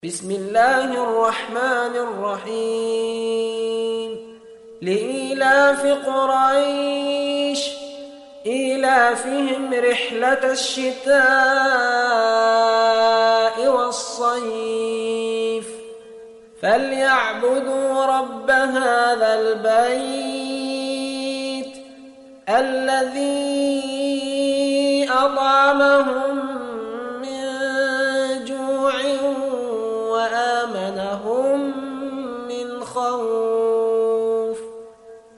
بسم الله الرحمن الرحيم لإيلاف قريش إيلافهم رحلة الشتاء والصيف فليعبدوا رب هذا البيت الذي أطعمهم